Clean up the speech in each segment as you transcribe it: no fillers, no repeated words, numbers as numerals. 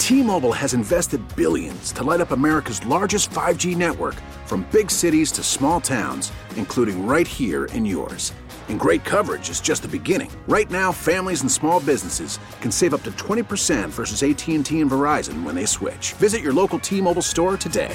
T-Mobile has invested billions to light up America's largest 5G network, from big cities to small towns, including right here in yours. And great coverage is just the beginning. Right now, families and small businesses can save up to 20% versus AT&T and Verizon when they switch. Visit your local T-Mobile store today.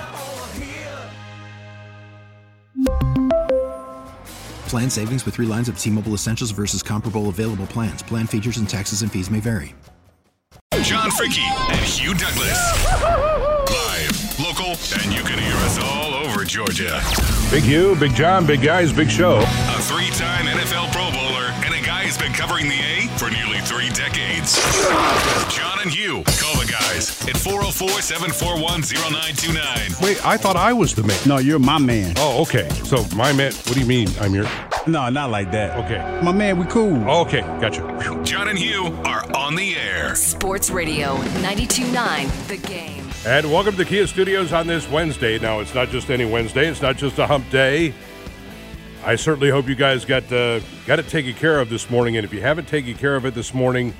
Plan savings with 3 lines of T-Mobile Essentials versus comparable available plans. Plan features and taxes and fees may vary. John Fricke and Hugh Douglas. Live, local, and you can hear us all over Georgia. Big Hugh, Big John, big guys, big show. A 3-time NFL Pro Bowler and a guy who's been covering the A for nearly 3 decades. John and Hugh. Call the guys at 404-741-0929. Wait, I thought I was the man. No, you're my man. Oh, okay. So my man, what do you mean I'm your... No, not like that. Okay. My man, we cool. Oh, okay, gotcha. John and Hugh are on the air. Sports Radio 92.9 The Game. And welcome to the Kia Studios on this Wednesday. Now, it's not just any Wednesday. It's not just a hump day. I certainly hope you guys got it taken care of this morning. And if you haven't taken care of it this morning,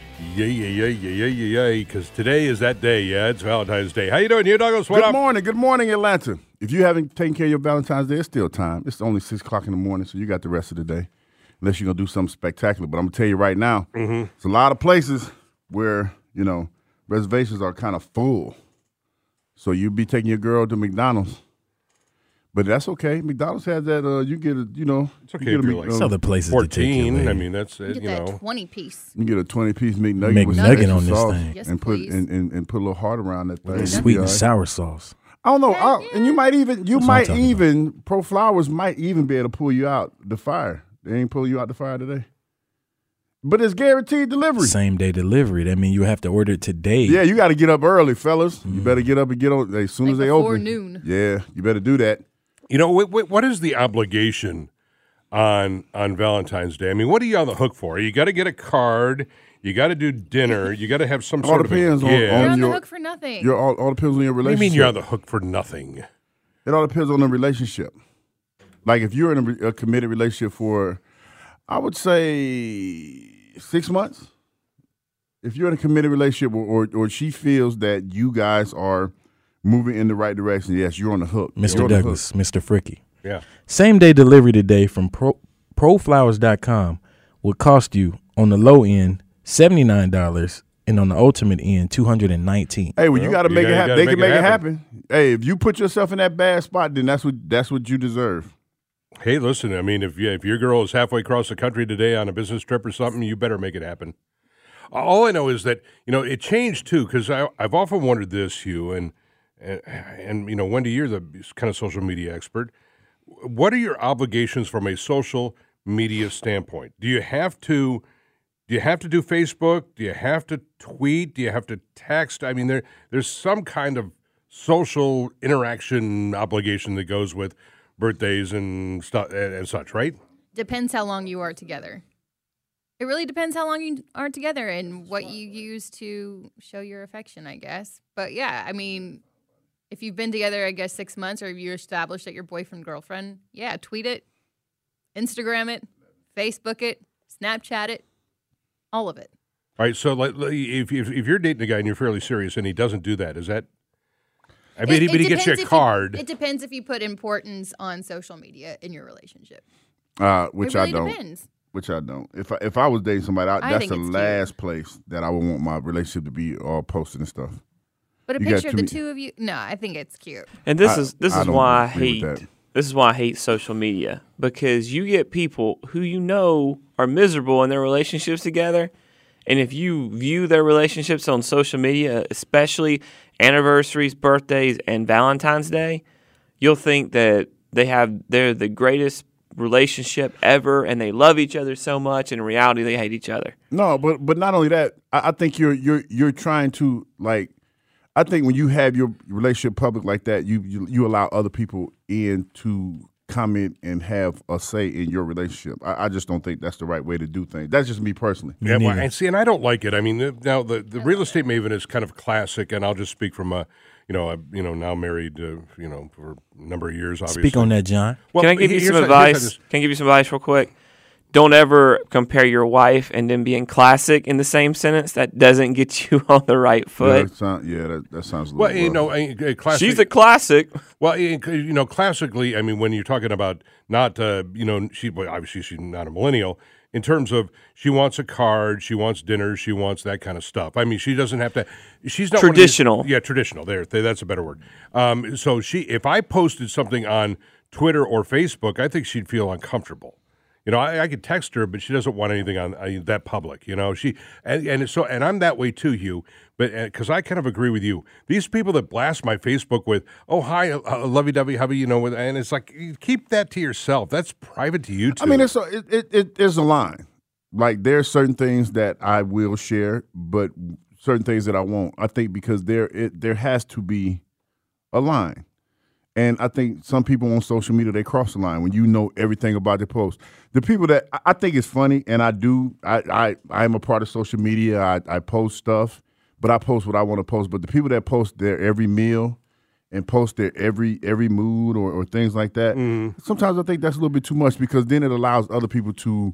yay, because today is that day. Yeah, it's Valentine's Day. How you doing, Hugh Douglas? What up? Good morning, Atlanta. If you haven't taken care of your Valentine's Day, it's still time. It's only 6 o'clock in the morning, so you got the rest of the day, unless you're going to do something spectacular. But I'm going to tell you right now, There's a lot of places where, reservations are kind of full. So you be taking your girl to McDonald's. But that's okay. McDonald's has that, you get a, It's okay if you're like other places 14. I mean, that's, You get that 20-piece. You get a 20-piece McNugget with McNugget on this sauce thing. Yes, and put please. and put a little heart around that thing. Sweet and sour sauce. I don't know. And you might even, what I'm talking Pro Flowers might even be able to pull you out the fire. They ain't pulling you out the fire today. But it's guaranteed delivery. Same day delivery. That means you have to order it today. Yeah, you got to get up early, fellas. You better get up and get on as soon as they before open. noon. Yeah, you better do that. What is the obligation on Valentine's Day? I mean, what are you on the hook for? You got to get a card. You got to do dinner. You got to have some sort of depends on You're on the your- hook for nothing. All depends on your What do you relationship. mean you're on the hook for nothing? It all depends on the relationship. Like if you're in a committed relationship for, I would say 6 months. If you're in a committed relationship or she feels that you guys are moving in the right direction, yes, you're on the hook. Mr. You're on the Douglas, Mr. Fricke. Yeah. Same day delivery today from proflowers.com will cost you on the low end $79 and on the ultimate end $219. Hey, well, you got to make it happen. They can make it happen. happen. Hey, if you put yourself in that bad spot, then that's what you deserve. Hey, listen, I mean, if your girl is halfway across the country today on a business trip or something, you better make it happen. All I know is that, it changed, too, because I've often wondered this, Hugh, and Wendy, you're the kind of social media expert. What are your obligations from a social media standpoint? Do you have to do Facebook? Do you have to tweet? Do you have to text? I mean, there's some kind of social interaction obligation that goes with birthdays and stuff and such, right? Depends how long you are together. It really depends how long you are together and what you use to show your affection, I guess. But yeah, I mean, if you've been together, I guess 6 months, or if you established that you're boyfriend, girlfriend, yeah, tweet it, Instagram it, Facebook it, Snapchat it, all of it. All right, so like, if you're dating a guy and you're fairly serious and he doesn't do that, is that? I mean, but he gets you a card. It depends if you put importance on social media in your relationship. Which it really I don't. Depends. Which I don't. If I was dating somebody, I that's think the it's last place that I would want my relationship to be all posted and stuff. But a You got picture of too the many- two of you, no, I think it's cute. And this I is don't why I agree with hate that. this is why I hate social media, because you get people who are miserable in their relationships together, and if you view their relationships on social media, especially anniversaries, birthdays, and Valentine's Day, you'll think that they're the greatest relationship ever and they love each other so much. In reality, they hate each other. No, but not only that, I think you're trying to, like, I think when you have your relationship public like that, you allow other people in to comment and have a say in your relationship. I just don't think that's the right way to do things. That's just me personally. Yeah, well, and I don't like it. I mean, now the real estate maven is kind of classic, and I'll just speak from now married, for a number of years. Obviously, Speak on that, John. Well, Can I give you here's some how- here's how advice? Can I give you some advice real quick? don't ever compare your wife and then being classic in the same sentence. That doesn't get you on the right foot. That sounds a little Well, you know, classic. She's a classic. Well, you know, classically, I mean, when you're talking about not, you know, obviously she's not a millennial. In terms of she wants a card, she wants dinner, she wants that kind of stuff. I mean, she doesn't have to. She's not traditional. Traditional. That's a better word. So if I posted something on Twitter or Facebook, I think she'd feel uncomfortable. You know, I could text her, but she doesn't want anything on that public. You know, and I'm that way too, Hugh. But because I kind of agree with you, these people that blast my Facebook with, "Oh hi, lovey-dovey hubby," you know, and it's like, keep that to yourself. That's private to you too. I mean, there's a line. Like there are certain things that I will share, but certain things that I won't. I think because there has to be a line. And I think some people on social media, they cross the line when you know everything about their post. The people that I think it's funny, and I am a part of social media. I post stuff, but I post what I want to post. But the people that post their every meal and post their every mood or things like that, sometimes I think that's a little bit too much because then it allows other people to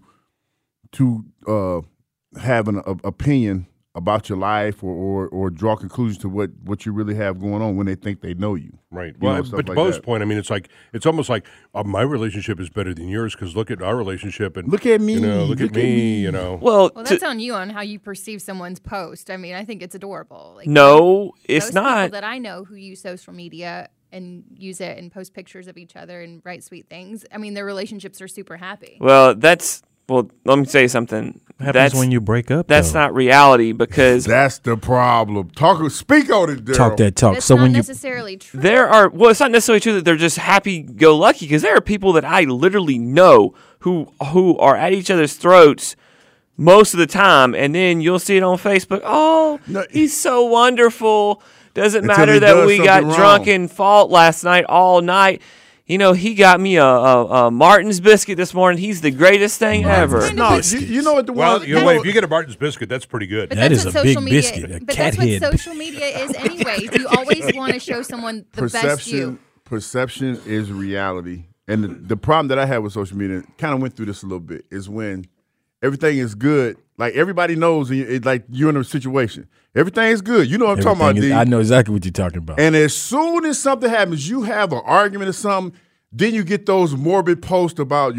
have an opinion about your life or draw conclusions to what you really have going on when they think they know you. Right. Well, but to Bo's point, I mean, it's almost like my relationship is better than yours because look at our relationship and look at me. You know, look at me. You know. Well, that's on you on how you perceive someone's post. I mean, I think it's adorable. Like, no, it's those not. People that I know who use social media and use it and post pictures of each other and write sweet things. I mean, their relationships are super happy. Well, let me say something. What happens when you break up? That's not reality because that's the problem. Speak on it, Daryl. Talk that talk. That's so not when necessarily true. It's not necessarily true that they're just happy-go-lucky because there are people that I literally know who are at each other's throats most of the time, and then you'll see it on Facebook. Oh, he's so wonderful. Doesn't matter that we got drunk and fought last night all night. You know, he got me a Martin's biscuit this morning. He's the greatest thing ever. No, you know what the well, if you get a Martin's biscuit, that's pretty good. But that is a big media, biscuit, a but cat that's head. what social media is anyways. You always want to show someone the best you. Perception is reality. And the problem that I have with social media, kind of went through this a little bit, is when everything is good, like everybody knows, like you're in a situation. Everything is good. You know what I'm talking about, D. I know exactly what you're talking about. And as soon as something happens, you have an argument or something, then you get those morbid posts about,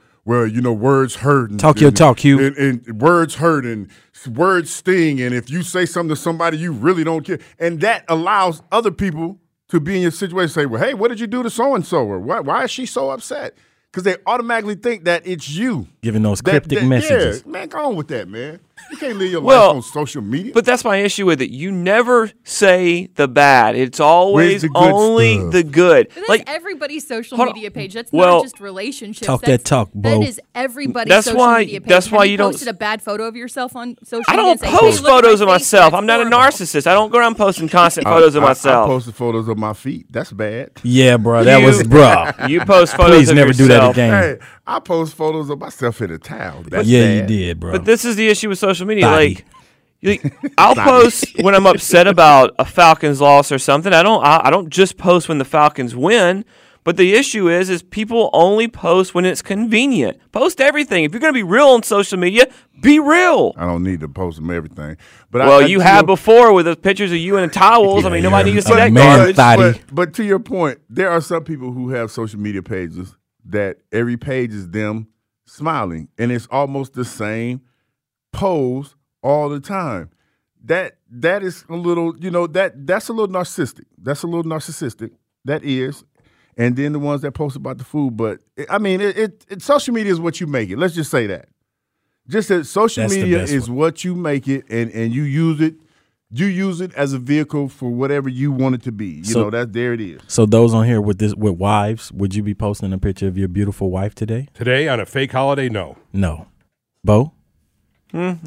words hurt. And, talk your talk, Hugh. And words hurt and words sting. And if you say something to somebody, you really don't care. And that allows other people to be in your situation and say, well, hey, what did you do to so-and-so? Or why is she so upset? Because they automatically think that it's you. Giving those cryptic messages. Yeah, man, go on with that, man. You can't live your life on social media. But that's my issue with it. You never say the bad. It's always only the good. But that's everybody's social media page. That's not just relationships. Talk that talk, Bo. That is everybody's social media page. That's why you don't posted a bad photo of yourself on social media. I don't post photos of myself. I'm not a narcissist. I don't go around posting constant photos of myself. I posted photos of my feet. That's bad. Yeah, bro. That was, bro. You post photos Please of never yourself. do that again. Hey, I post photos of myself in a towel. That's yeah, bad. you did, bro. But this is the issue with social media. Body. I'll post when I'm upset about a Falcons loss or something. I don't just post when the Falcons win. But the issue is people only post when it's convenient. Post everything. If you're going to be real on social media, be real. I don't need to post them everything. But you have before with the pictures of you in the towels. I mean, nobody needs to see that garbage. But to your point, there are some people who have social media pages that every page is them smiling, and it's almost the same pose all the time. That is a little, that's a little narcissistic. That's a little narcissistic. That is. And then the ones that post about the food. But, I mean, social media is what you make it. Let's just say that. Just that social media is what you make it, and you use it. You use it as a vehicle for whatever you want it to be. There it is. So those on here with wives, would you be posting a picture of your beautiful wife today? Today on a fake holiday? No. No. Bo? No.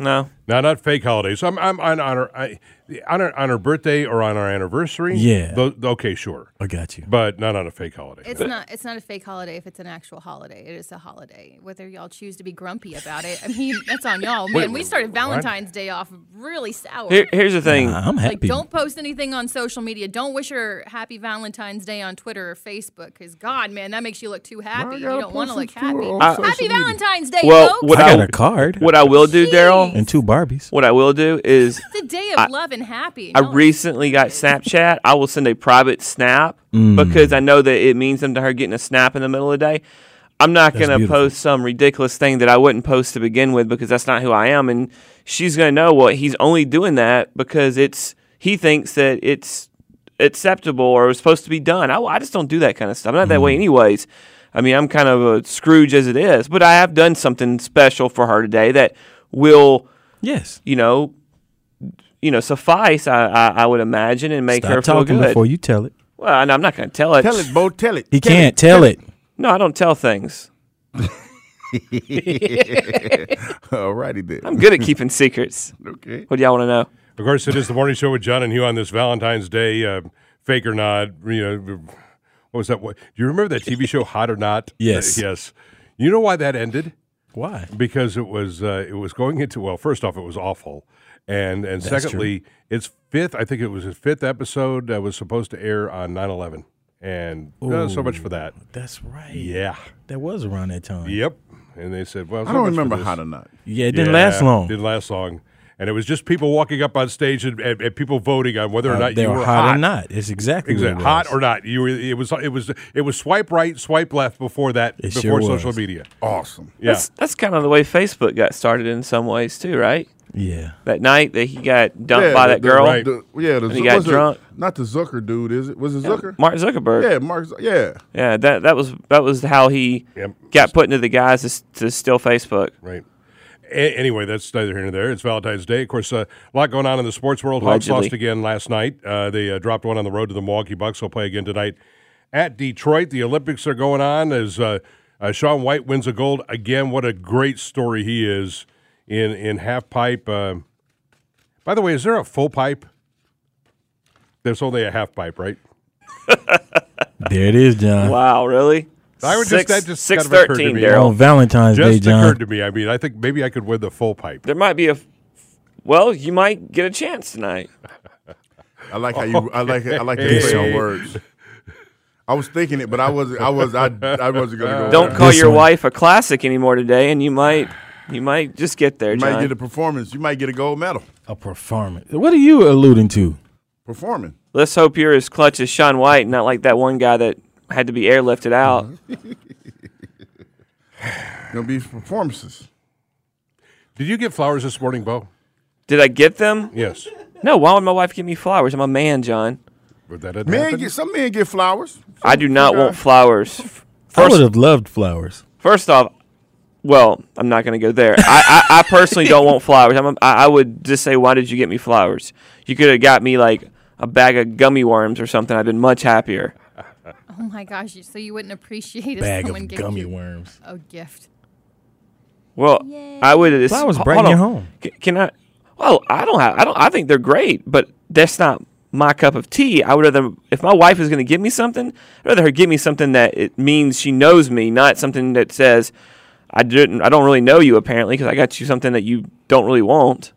No, not fake holidays. I'm on her birthday or on our anniversary. Yeah. Okay, sure. I got you. But not on a fake holiday. It's not a fake holiday if it's an actual holiday. It is a holiday. Whether y'all choose to be grumpy about it, I mean, that's on y'all. Man, we started Valentine's Day off really sour. Here's the thing. I'm happy. Like, don't post anything on social media. Don't wish her happy Valentine's Day on Twitter or Facebook, because God, man, that makes you look too happy. You don't want to look happy. Happy Valentine's Day, folks. I got a card. What I will do, Daryl, and 2 Barbies. What I will do is it's a day of love and happy. I recently got Snapchat. I will send a private snap because I know that it means something to her getting a snap in the middle of the day. I'm not going to post some ridiculous thing that I wouldn't post to begin with because that's not who I am. And she's going to know, well, he's only doing that because he thinks that it's acceptable or it's supposed to be done. I just don't do that kind of stuff. I'm not that way anyways. I mean, I'm kind of a Scrooge as it is. But I have done something special for her today that will, suffice, I would imagine, and make her feel good. Before you tell it. Well, I'm not going to tell it. Tell it, Bo. Tell it. He can't tell it. No, I don't tell things. All righty then. I'm good at keeping secrets. Okay. What do y'all want to know? Of course, it is the morning show with John and Hugh on this Valentine's Day. Fake or not, what was that? Do you remember that TV show, Hot or Not? Yes. Yes. You know why that ended? Why? Because it was going into, well, first off, it was awful. And secondly, its fifth episode that was supposed to air on 9/11. And so much for that. That's right. Yeah. That was around that time. Yep. And they said, well, I don't remember Hot or Not. Yeah, it didn't last long. Didn't last long. And it was just people walking up on stage and people voting on whether or not you were hot or not. It's exactly what it was. Hot or not. It was swipe right, swipe left before that. Before social media. Awesome. Yeah. That's kind of the way Facebook got started in some ways too, right? Yeah. That night that he got dumped by that girl. Right. And he got drunk. Not the Zucker dude, is it? Was it Zucker? Mark Zuckerberg. Yeah, Mark. Yeah. Yeah. That was how he got put into the guys to steal Facebook. Right. Anyway, that's neither here nor there. It's Valentine's Day. Of course, a lot going on in the sports world. Hawks lost again last night. They dropped one on the road to the Milwaukee Bucks. They'll play again tonight at Detroit. The Olympics are going on as Shaun White wins a gold again. What a great story he is in half pipe. By the way, is there a full pipe? There's only a half pipe, right? There it is, John. Wow, really? I would that just 6:13, Daryl. On Valentine's Day, John. Just occurred to me. I mean, I think maybe I could win the full pipe. There might be you might get a chance tonight. I like how you. I like to play on words. I was thinking it, but I wasn't going to go. Don't call your wife a classic anymore today, and you might just get there. You John. might get a performance. You might get a gold medal. A performance. What are you alluding to? Performing. Let's hope you're as clutch as Shaun White, not like that one guy that had to be airlifted out. Gonna be performances. Did you get flowers this morning, Bo? Did I get them? Yes. No. Why would my wife give me flowers? I'm a man, John. Would that happen? Some men get flowers. I do not want flowers. I would have loved flowers. First off, well, I'm not going to go there. I personally don't want flowers. I would just say, why did you get me flowers? You could have got me like a bag of gummy worms or something. I'd been much happier. Oh my gosh! So you wouldn't appreciate if Bag someone of gave gummy you worms. a gift. Well, I would. Flowers brighten your home. Can I? Well, I think they're great, but that's not my cup of tea. I would rather, if my wife is going to give me something, I'd rather her give me something that it means she knows me, not something that says I don't really know you apparently because I got you something that you don't really want.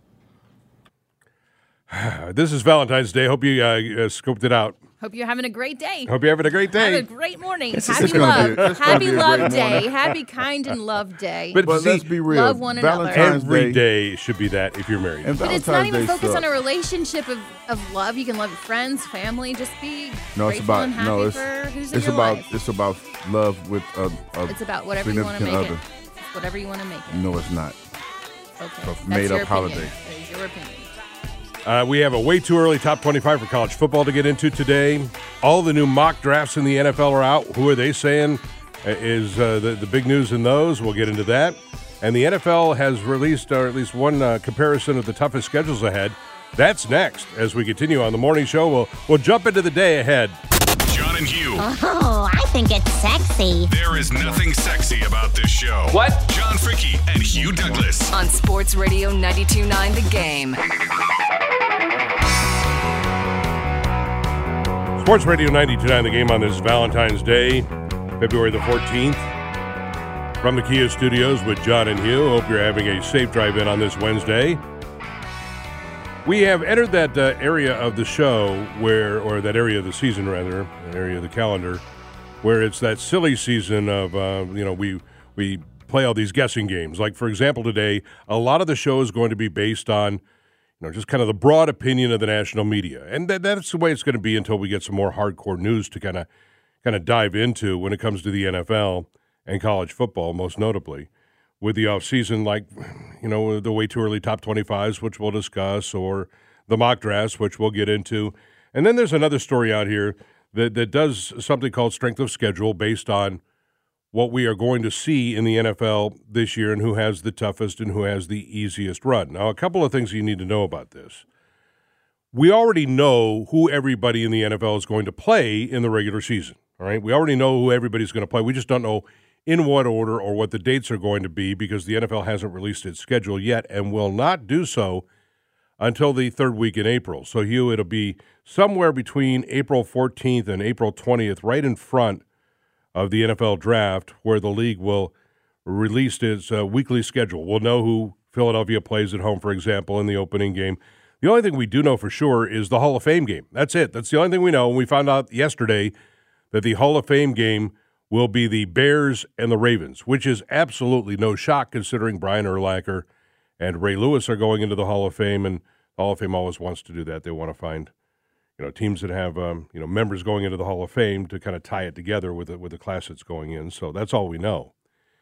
This is Valentine's Day. Hope you scoped it out. Hope you're having a great day. Hope you're having a great day. Have a great morning. It's Happy gonna love. be Happy a love great day. morning. Happy kind and love day. But let's be real. Love one another. Valentine's Every Day day should be that if you're married. And But it's Valentine's not even Day focused on a sucks. relationship of love. You can love your friends, family. Just be No, it's grateful about and happy for who's in it's your about life. it's about love with a It's about whatever you want to significant make other. it. It's whatever you want to make it. No, it's not. Okay. a That's made-up your opinion. holiday. That is your opinion. We have a way too early top 25 for college football to get into today. All the new mock drafts in the NFL are out. Who are they saying is the big news in those? We'll get into that. And the NFL has released at least one comparison of the toughest schedules ahead. That's next as we continue on the morning show. We'll jump into the day ahead. John and Hugh. Oh, I think it's sexy. There is nothing sexy about this show. What? John Fricky and Hugh Douglas. On Sports Radio 92.9 The Game. Sports Radio 92.9 The Game on this Valentine's Day, February the 14th. From the Kia Studios with John and Hugh. Hope you're having a safe drive-in on this Wednesday. We have entered that area of the show or that area of the season, rather, that area of the calendar, where it's that silly season of, we play all these guessing games. Like, for example, today, a lot of the show is going to be based on, just kind of the broad opinion of the national media. And that's the way it's going to be until we get some more hardcore news to kind of dive into when it comes to the NFL and college football, most notably. With the offseason, like, the way too early top 25s, which we'll discuss, or the mock drafts, which we'll get into. And then there's another story out here that does something called strength of schedule based on what we are going to see in the NFL this year and who has the toughest and who has the easiest run. Now, a couple of things you need to know about this. We already know who everybody in the NFL is going to play in the regular season, all right? We already know who everybody's going to play. We just don't know in what order or what the dates are going to be because the NFL hasn't released its schedule yet and will not do so until the third week in April. So, Hugh, it'll be somewhere between April 14th and April 20th, right in front of the NFL draft, where the league will release its weekly schedule. We'll know who Philadelphia plays at home, for example, in the opening game. The only thing we do know for sure is the Hall of Fame game. That's it. That's the only thing we know. And we found out yesterday that the Hall of Fame game will be the Bears and the Ravens, which is absolutely no shock considering Brian Urlacher and Ray Lewis are going into the Hall of Fame, and the Hall of Fame always wants to do that. They want to find, teams that have, members going into the Hall of Fame to kind of tie it together with the class that's going in. So that's all we know.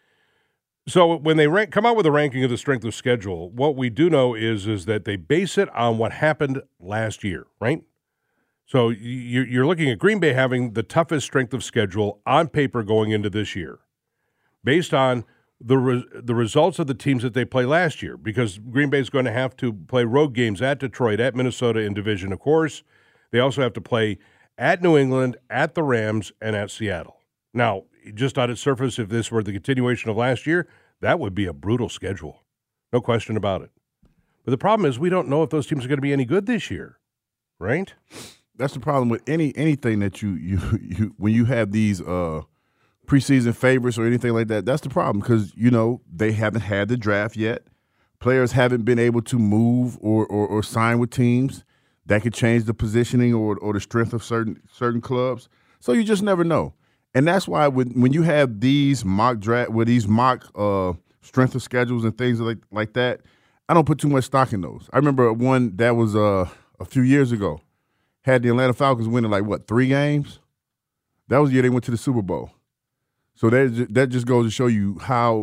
So when they come out with a ranking of the strength of schedule, what we do know is that they base it on what happened last year, right? So you're looking at Green Bay having the toughest strength of schedule on paper going into this year, based on the results of the teams that they play last year, because Green Bay is going to have to play road games at Detroit, at Minnesota in division, of course. They also have to play at New England, at the Rams, and at Seattle. Now, just on its surface, if this were the continuation of last year, that would be a brutal schedule. No question about it. But the problem is we don't know if those teams are going to be any good this year, right? That's the problem with anything that you when you have these preseason favorites or anything like that. That's the problem because they haven't had the draft yet. Players haven't been able to move or sign with teams that could change the positioning or the strength of certain clubs. So you just never know, and that's why when you have these mock draft with these mock strength of schedules and things like that, I don't put too much stock in those. I remember one that was a few years ago. Had the Atlanta Falcons winning 3 games. That was the year they went to the Super Bowl. So that just goes to show you how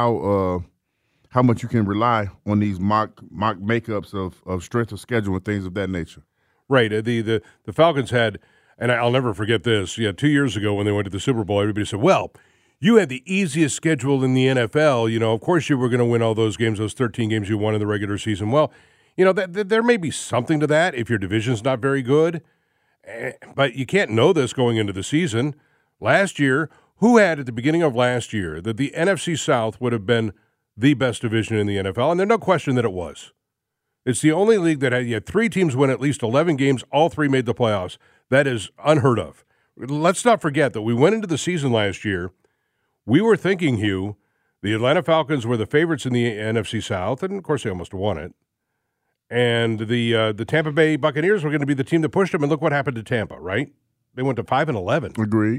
much you can rely on these mock makeups of strength of schedule and things of that nature. Right. The Falcons had, and I'll never forget this. 2 years ago when they went to the Super Bowl, everybody said, "Well, you had the easiest schedule in the NFL. Of course you were going to win all those games, those 13 games you won in the regular season." Well, there may be something to that if your division's not very good, but you can't know this going into the season. Last year, who had at the beginning of last year that the NFC South would have been the best division in the NFL? And there's no question that it was. It's the only league that had 3 teams win at least 11 games. All 3 made the playoffs. That is unheard of. Let's not forget that we went into the season last year. We were thinking, Hugh, the Atlanta Falcons were the favorites in the NFC South, and of course they almost won it. And the Tampa Bay Buccaneers were going to be the team that pushed them, and look what happened to Tampa, right? They went to 5-11. Agreed.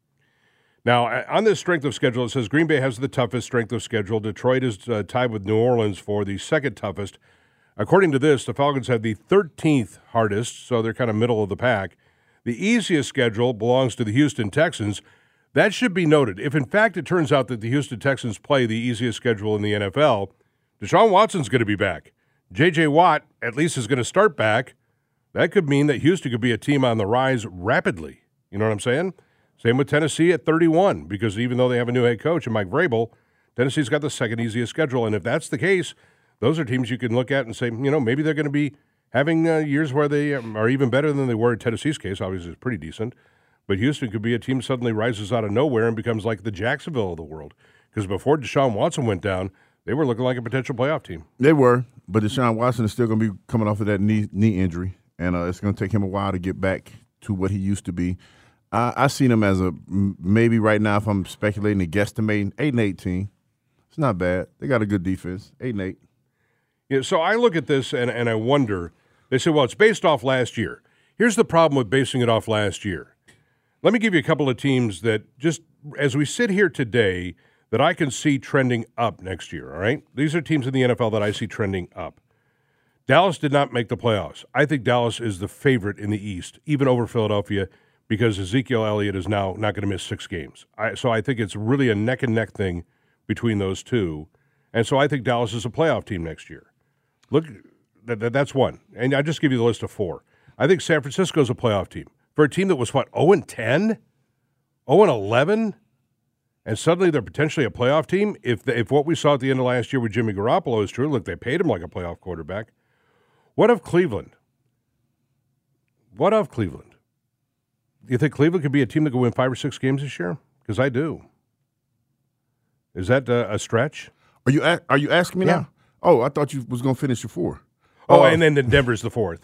Now, on this strength of schedule, it says Green Bay has the toughest strength of schedule. Detroit is tied with New Orleans for the second toughest. According to this, the Falcons have the 13th hardest, so they're kind of middle of the pack. The easiest schedule belongs to the Houston Texans. That should be noted. If, in fact, it turns out that the Houston Texans play the easiest schedule in the NFL, Deshaun Watson's going to be back. J.J. Watt at least is going to start back. That could mean that Houston could be a team on the rise rapidly. You know what I'm saying? Same with Tennessee at 31, because even though they have a new head coach and Mike Vrabel, Tennessee's got the second easiest schedule. And if that's the case, those are teams you can look at and say, maybe they're going to be having years where they are even better than they were in Tennessee's case. Obviously, it's pretty decent. But Houston could be a team suddenly rises out of nowhere and becomes like the Jacksonville of the world. Because before Deshaun Watson went down, they were looking like a potential playoff team. They were, but Deshaun Watson is still going to be coming off of that knee injury, and it's going to take him a while to get back to what he used to be. I see them as a maybe right now, if I'm speculating, a guesstimating 8-18. It's not bad. They got a good defense, 8-8. Yeah, so I look at this and I wonder. They say, well, it's based off last year. Here's the problem with basing it off last year. Let me give you a couple of teams that just as we sit here today that I can see trending up next year, all right? These are teams in the NFL that I see trending up. Dallas did not make the playoffs. I think Dallas is the favorite in the East, even over Philadelphia, because Ezekiel Elliott is now not going to miss 6 games. So I think it's really a neck-and-neck thing between those two. And so I think Dallas is a playoff team next year. Look, that's one. And I just give you the list of 4. I think San Francisco is a playoff team. For a team that was, 0-10? 0-11? And suddenly they're potentially a playoff team? If what we saw at the end of last year with Jimmy Garoppolo is true, look, they paid him like a playoff quarterback. What of Cleveland? Do you think Cleveland could be a team that could win 5 or 6 games this year? Because I do. Is that a stretch? Are you asking me now? Oh, I thought you was going to finish your 4. And then Denver's the 4th.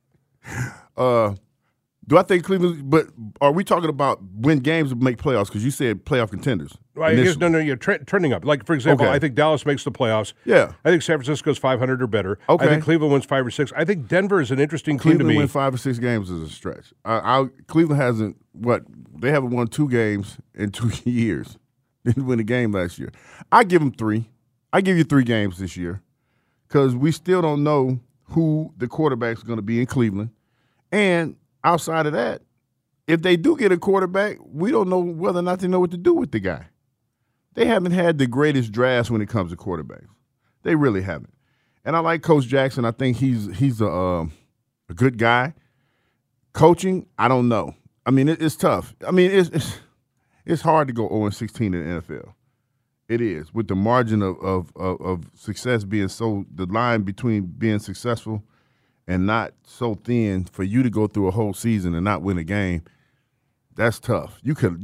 Do I think Cleveland? But are we talking about win games to make playoffs? Because you said playoff contenders. Well, I guess, no, you're trending up. Like, for example, I think Dallas makes the playoffs. Yeah. I think San Francisco's 500 or better. Okay. I think Cleveland wins 5 or 6. I think Denver is an interesting team to me. Cleveland win 5 or 6 games is a stretch. Cleveland hasn't they haven't won 2 games in 2 years. Didn't win a game last year. I give them 3. I give you 3 games this year because we still don't know who the quarterback's going to be in Cleveland. And outside of that, if they do get a quarterback, we don't know whether or not they know what to do with the guy. They haven't had the greatest drafts when it comes to quarterbacks. They really haven't. And I like Coach Jackson. I think he's a good guy. Coaching, I don't know. I mean, it's tough. I mean, it's hard to go 0-16 in the NFL. It is, with the margin of success being the line between being successful and not so thin for you to go through a whole season and not win a game. That's tough. You could,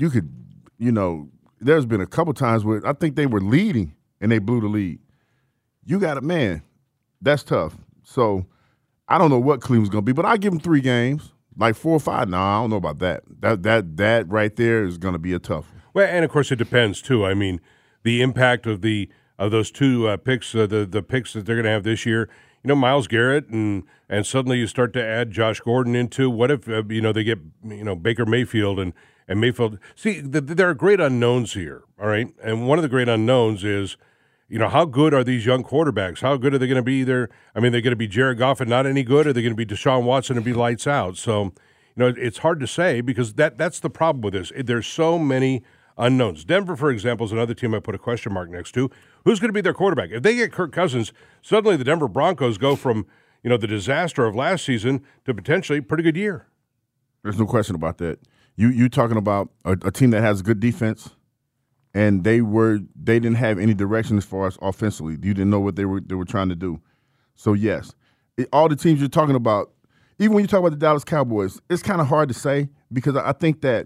there's been a couple times where I think they were leading and they blew the lead. You got it, man. That's tough. So I don't know what Cleveland's going to be, but I give them 3 games, like 4 or 5. No, I don't know about that. That right there is going to be a tough one. Well, and of course it depends too. I mean, the impact of those 2 picks, the picks that they're going to have this year. Myles Garrett, and suddenly you start to add Josh Gordon into what if they get Baker Mayfield and Mayfield. See, there are great unknowns here, all right. And one of the great unknowns is, how good are these young quarterbacks? How good are they going to be? They're going to be Jared Goff and not any good, or are they going to be Deshaun Watson and be lights out? So, it's hard to say because that's the problem with this. There's so many unknowns. Denver, for example, is another team I put a question mark next to. Who's going to be their quarterback? If they get Kirk Cousins, suddenly the Denver Broncos go from, the disaster of last season to potentially a pretty good year. There's no question about that. You talking about a team that has a good defense, and they didn't have any direction as far as offensively. You didn't know what they were trying to do. So yes, all the teams you're talking about, even when you talk about the Dallas Cowboys, it's kind of hard to say because I think that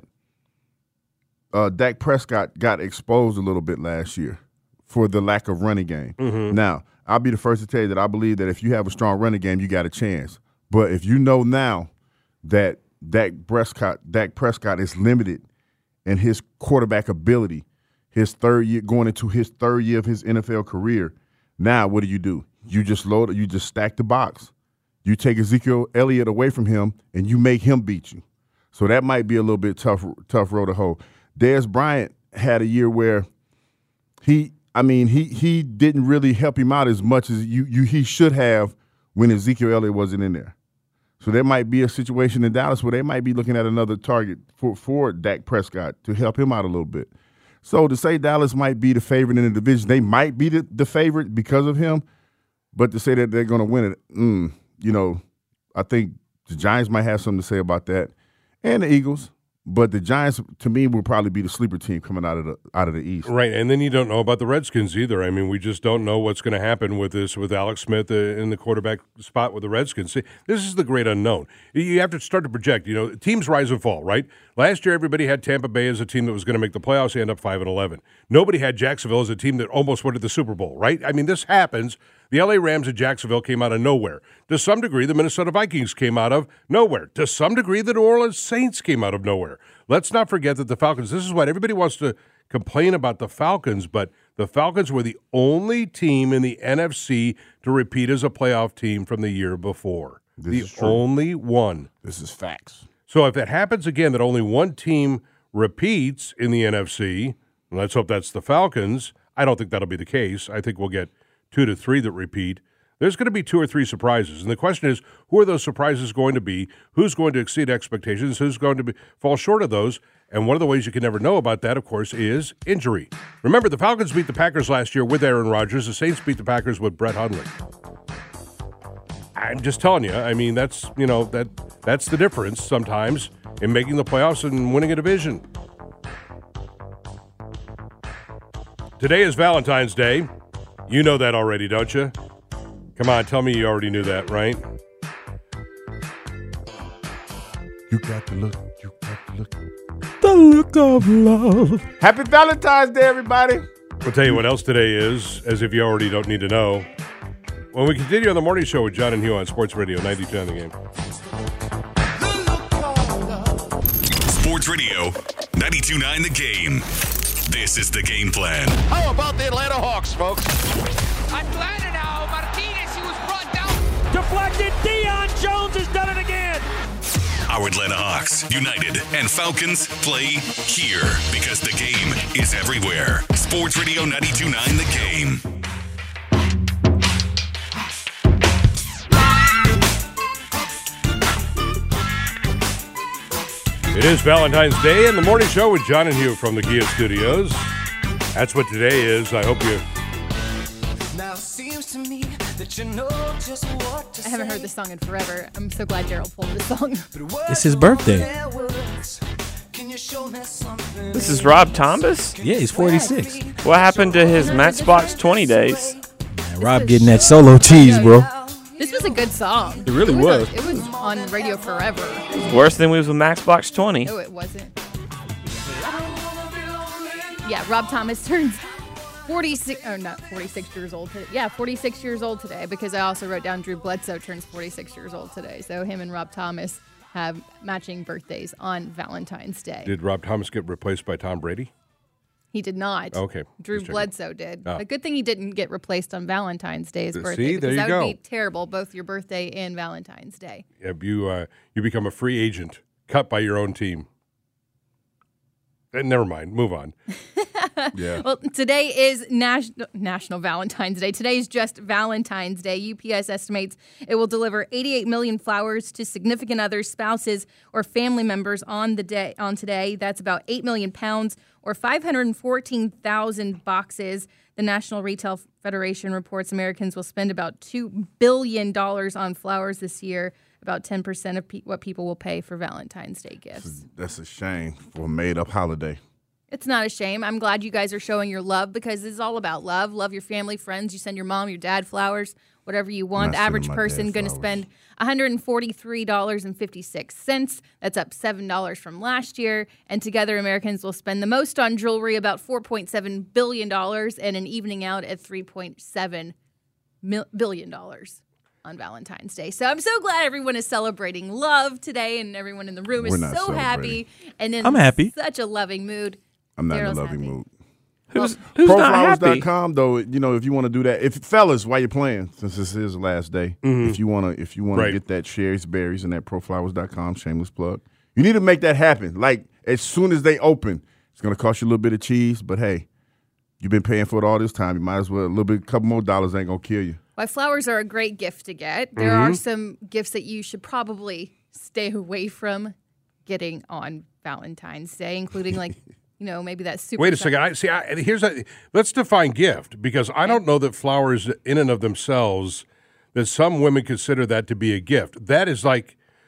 Dak Prescott got exposed a little bit last year for the lack of running game. Mm-hmm. Now, I'll be the first to tell you that I believe that if you have a strong running game, you got a chance. But if you know now that Dak Prescott is limited in his quarterback ability, going into his 3rd year of his NFL career, now what do? You just stack the box. You take Ezekiel Elliott away from him, and you make him beat you. So that might be a little bit tough road to hoe. Dez Bryant had a year where he didn't really help him out as much as he should have when Ezekiel Elliott wasn't in there. So there might be a situation in Dallas where they might be looking at another target for Dak Prescott to help him out a little bit. So to say Dallas might be the favorite in the division, they might be the favorite because of him, but to say that they're going to win it, I think the Giants might have something to say about that, and the Eagles. But the Giants, to me, will probably be the sleeper team coming out of the East. Right, and then you don't know about the Redskins either. I mean, we just don't know what's going to happen with Alex Smith in the quarterback spot with the Redskins. See, this is the great unknown. You have to start to project. Teams rise and fall, right? Last year, everybody had Tampa Bay as a team that was going to make the playoffs. They end up 5-11. Nobody had Jacksonville as a team that almost went to the Super Bowl, right? I mean, this happens. The LA Rams and Jacksonville came out of nowhere. To some degree, the Minnesota Vikings came out of nowhere. To some degree, the New Orleans Saints came out of nowhere. Let's not forget that the Falcons, this is what everybody wants to complain about the Falcons, but the Falcons were the only team in the NFC to repeat as a playoff team from the year before. The only one. This is facts. So if it happens again that only one team repeats in the NFC, and let's hope that's the Falcons, I don't think that'll be the case. I think we'll get 2 to 3 that repeat. There's going to be 2 or 3 surprises. And the question is, who are those surprises going to be? Who's going to exceed expectations? Who's going to fall short of those? And one of the ways you can never know about that, of course, is injury. Remember, the Falcons beat the Packers last year with Aaron Rodgers. The Saints beat the Packers with Brett Hundley. I'm just telling you, I mean, that's the difference sometimes in making the playoffs and winning a division. Today is Valentine's Day. You know that already, don't you? Come on, tell me you already knew that, right? You got to look. You got to look. The look of love. Happy Valentine's Day, everybody. We'll tell you what else today is, as if you already don't need to know. When we continue on the morning show with John and Hugh on Sports Radio 92 on the Game. Sports Radio 92.9 The Game. This is the game plan. How about the Atlanta Hawks, folks? Atlanta now. Martinez, he was brought down. Deflected. Deion Jones has done it again. Our Atlanta Hawks, United, and Falcons play here because the game is everywhere. Sports Radio 92.9 The Game. It is Valentine's Day and the morning show with John and Hugh from the Kia Studios. That's what today is. I hope you... I haven't heard this song in forever. I'm so glad Daryl pulled this song. It's his birthday. This is Rob Thomas? Yeah, he's 46. What happened to his Matchbox 20 days? Man, Rob getting that solo cheese, bro. This was a good song. It really was. It was on the radio forever. Worse than we was with Matchbox 20. No, it wasn't. Yeah, Rob Thomas turns 46, or not 46 years old today. Yeah, 46 years old today, because I also wrote down Drew Bledsoe turns 46 years old today. So him and Rob Thomas have matching birthdays on Valentine's Day. Did Rob Thomas get replaced by Tom Brady? He did not. Okay. Drew Bledsoe did. Oh. A good thing he didn't get replaced on Valentine's Day's birthday. See, there because you that go. would be terrible, both your birthday and Valentine's Day. Yeah, you become a free agent, cut by your own team. Never mind. Move on. Yeah. Well, today is National Valentine's Day. Today is just Valentine's Day. UPS estimates it will deliver 88 million flowers to significant others, spouses, or family members on today. That's about 8 million pounds or 514,000 boxes. The National Retail Federation reports Americans will spend about $2 billion on flowers this year, about 10% of what people will pay for Valentine's Day gifts. That's a shame for a made-up holiday. It's not a shame. I'm glad you guys are showing your love, because this is all about love. Love your family, friends. You send your mom, your dad flowers, whatever you want. The average person going to spend $143.56. That's up $7 from last year. And together, Americans will spend the most on jewelry, about $4.7 billion, and an evening out at $3.7 billion on Valentine's Day. So I'm so glad everyone is celebrating love today, and everyone in the room is so happy and in I'm happy. Such a loving mood. I'm not Daryl's in a loving happy. mood. Who's not happy? Proflowers.com, though, if you want to do that, if fellas, while you're playing, since this is the last day, if you want to get that Sherry's Berries and that Proflowers.com, shameless plug, you need to make that happen. Like, as soon as they open, it's going to cost you a little bit of cheese, but hey, you've been paying for it all this time. You might as well, a couple more dollars ain't going to kill you. Why flowers are a great gift to get. There are some gifts that you should probably stay away from getting on Valentine's Day, including maybe that super. Wait a second. Let's define gift, because I don't know that flowers in and of themselves, that some women consider that to be a gift. That is like,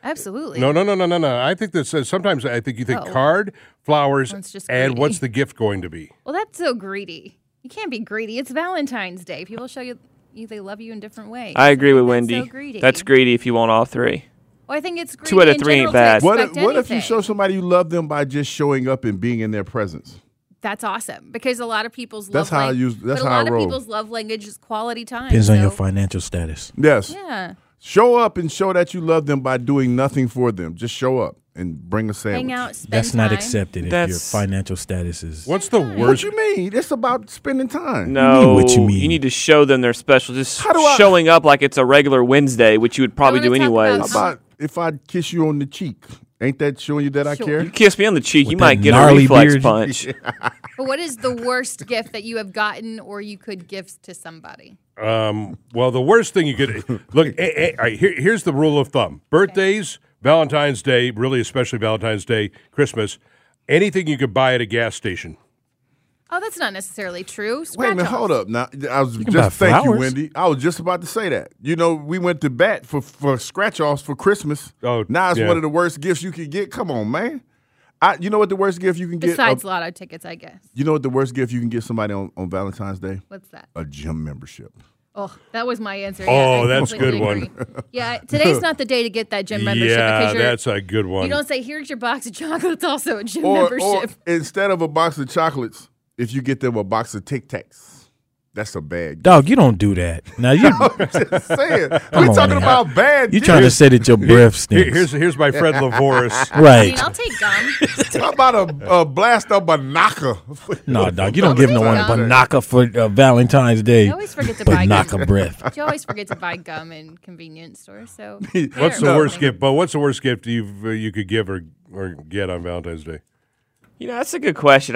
Absolutely. No. I think that says sometimes I think you think card, flowers, Well, it's just and greedy. what's the gift going to be? Well, that's so greedy. You can't be greedy. It's Valentine's Day. People show you they love you in different ways. I agree with That's Wendy. so greedy. That's greedy if you want all three. Well, I think it's greedy. 2 out of in 3 ain't general to bad. What expect if you anything. show somebody you love them by just showing up and being in their presence? That's awesome because a lot of people's That's love how I lang- use- that's but a how I lot roll. of people's love language is quality time. Depends on your so- financial status. Yes. Yeah. Show up and show that you love them by doing nothing for them. Just show up and bring a sandwich. Hang out, spend That's not time. accepted if your financial status is. What's the What worst? you mean? It's about spending time. No, what you mean. You need to show them they're special. Just How do I- showing up like it's a regular Wednesday, which you would probably do wanna talk anyways. about- How about if I kiss you on the cheek? Ain't that showing you that I Sure. care? You kiss me on the cheek, With you that might get a gnarly reflex beard. punch. But what is the worst gift that you have gotten or you could give to somebody? Well, the worst thing you could look. All right, here's the rule of thumb: birthdays, Valentine's Day, really especially Valentine's Day, Christmas, anything you could buy at a gas station. Oh, that's not necessarily true. Wait a Scratch minute, off. hold up. Now, I was can buy just thank you, flowers. Wendy. I was just about to say that. You know, we went to bat for scratch offs for Christmas. Oh, now it's yeah. one of the worst gifts you could get. Come on, man. You know what the worst gift you can get? Besides lotto tickets, I guess. You know what the worst gift you can get somebody on Valentine's Day? What's that? A gym membership. Oh, that was my answer. Oh, I that's a good completely one. agree. Yeah, today's not the day to get that gym membership Yeah, because that's a good one. you don't say, here's your box of chocolates, also a gym Or membership. instead of a box of chocolates, if you get them a box of Tic Tacs, that's a bad gift. Dog, you don't do that. Now you Just saying. Come We're on, talking man. about bad you gifts. trying to say that your breath stinks. Here's my Fred Lavoris. I Right. mean, I'll take gum. How about a blast of banaka? No, dog, you don't give no one Gum. banaka for Valentine's Day. You always forget to buy gum. Banaka breath. You always forget to buy gum in convenience stores. So What's the fair. worst gift, Bo? What's the worst gift you could give or get on Valentine's Day? You know, that's a good question.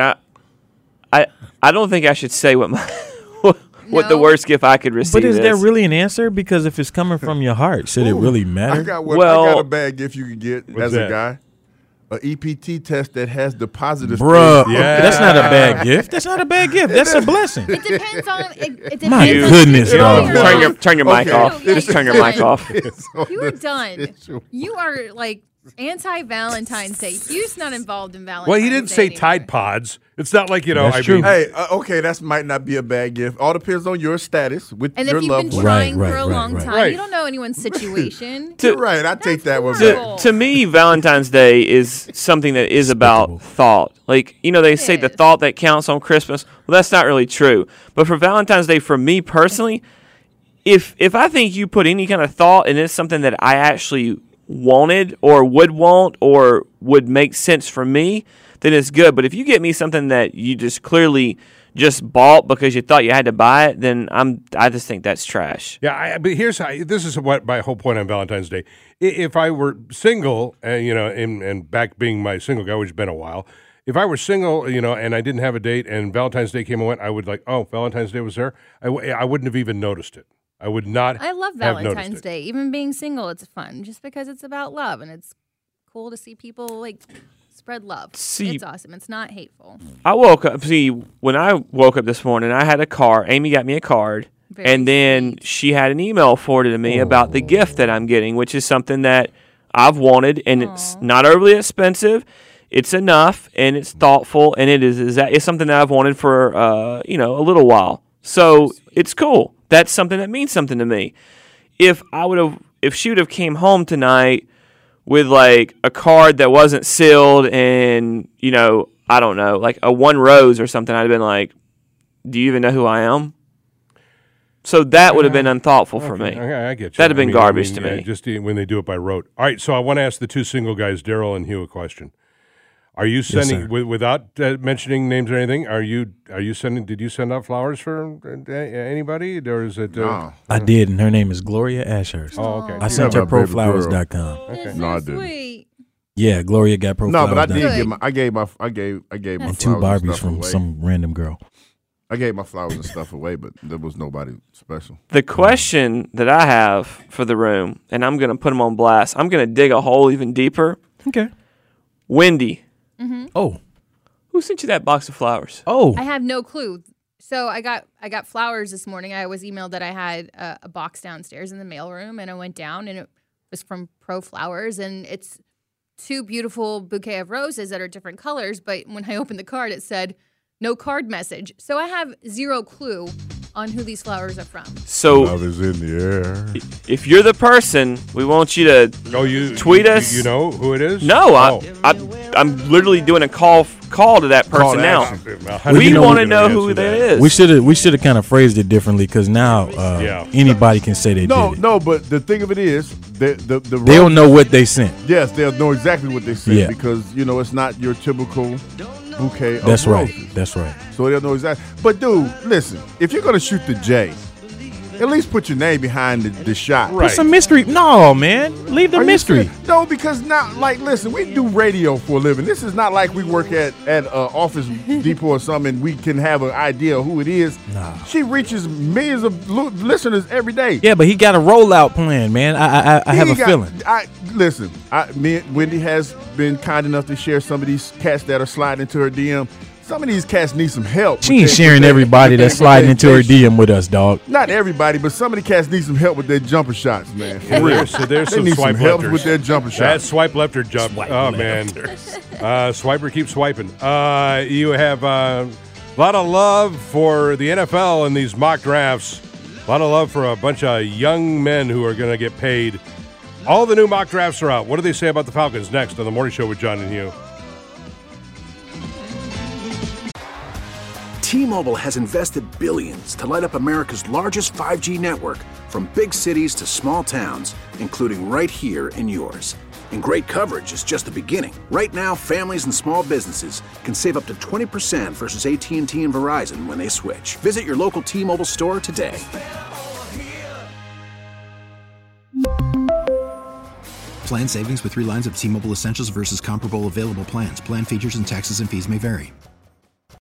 I don't think I should say what my what the No. worst gift I could receive But is there really an answer? Because if it's coming from your heart, should it really I matter? got one. Well- I got a bad gift you can get What's as that? a guy. A EPT test that has the positive. Bruh, spin. Yeah. that's not a bad gift. That's not a bad gift. That's a blessing. It depends on. It depends My on goodness, the dog. situation. turn your mic Okay. off. No, Just yeah, turn your you're mic done. off. You are done. You are like anti-Valentine's Day. You're not involved in Valentine's. Well, he didn't Day say anymore. Tide Pods. It's not like That's I true. mean, Hey, okay, that might not be a bad gift. All depends on your status with And your if you've loved been one. trying Right, for a right, long right. time, Right. you don't know anyone's situation. You're right. I take that one horrible. back. To me, Valentine's Day is something that is about thought. Like, you know, they say the is. thought that counts on Christmas. Well, that's not really true. But for Valentine's Day, for me personally, if I think you put any kind of thought and it's something that I actually wanted or would want or would make sense for me, then it's good. But if you get me something that you just clearly just bought because you thought you had to buy it, then I just think that's trash. yeah. But here's how. This is what my whole point on Valentine's Day. If I were single, and back being my single guy, which has been a while. If I were single, and I didn't have a date, and Valentine's Day came and went, I would like, oh, Valentine's Day was there. I wouldn't have even noticed it. I would not. I love have noticed Valentine's it. Day. Even being single, it's fun just because it's about love and it's cool to see people like spread love. See- It's awesome. It's not hateful. I woke up. See, when I woke up this morning, I had a card. Amy got me a card, Very and then sweet. she had an email forwarded to me about the gift that I'm getting, which is something that I've wanted, and it's not overly expensive. It's enough, and it's thoughtful, and it's something that I've wanted for a little while. So it's cool. That's something that means something to me. If she would have came home tonight with like a card that wasn't sealed and, I don't know, like a one rose or something, I'd have been like, do you even know who I am? So that would have been unthoughtful for me. Okay, I get you. That'd have been garbage to yeah, me. Just when they do it by rote. All right, so I want to ask the two single guys, Daryl and Hugh, a question. Are you sending without mentioning names or anything? Are you sending? Did you send out flowers for anybody, or is it? No. I did, and her name is Gloria Ashurst. Oh, okay. I sent her my baby girl. proflowers.com. It's No, I so didn't. sweet. Yeah, Gloria got proflowers. No, but I did Good. give my. I gave my and flowers two and Barbies stuff from away. some random girl. I gave my flowers and stuff away, but there was nobody special. The question that I have for the room, and I'm going to put them on blast, I'm going to dig a hole even deeper. Okay. Wendy, Oh. who sent you that box of flowers? Oh. I have no clue. So I got flowers this morning. I was emailed that I had a box downstairs in the mailroom, and I went down, and was from Pro Flowers, and it's 2 beautiful bouquet of roses that are different colors. But when I opened the card, it said no card message. So I have zero clue on who these flowers are from. So love is in the air. If you're the person, we want you to tweet us. You know who it is? No, I'm literally doing a call to that person now. We want to know who that is. We should have kind of phrased it differently because now anybody can say they did it. No, but the thing of it is, they'll know what they sent. Yes, they'll know exactly what they sent because it's not your typical bouquet of roses. That's right. So they'll know exactly. But dude, listen, if you're gonna shoot the J, at least put your name behind the shot. Put some mystery. No, man. Leave the mystery. No, because now, listen, we do radio for a living. This is not like we work at Office Depot or something and we can have an idea of who it is. Nah. She reaches millions of listeners every day. Yeah, but he got a rollout plan, man. I have a feeling. Me and Wendy has been kind enough to share some of these cats that are sliding into her DM. Some of these cats need some help. She ain't sharing everybody that's sliding into her DM with us, dog. Not everybody, but some of the cats need some help with their jumper shots, man. For real. So there's they some need swipe some help lefters. with their jumper shots. That swipe left or jump. Man. Swiper keeps swiping. You have a lot of love for the NFL in these mock drafts. A lot of love for a bunch of young men who are going to get paid. All the new mock drafts are out. What do they say about the Falcons next on the Morning Show with John and Hugh? T-Mobile has invested billions to light up America's largest 5G network, from big cities to small towns, including right here in yours. And great coverage is just the beginning. Right now, families and small businesses can save up to 20% versus AT&T and Verizon when they switch. Visit your local T-Mobile store today. Plan savings with 3 lines of T-Mobile Essentials versus comparable available plans. Plan features and taxes and fees may vary.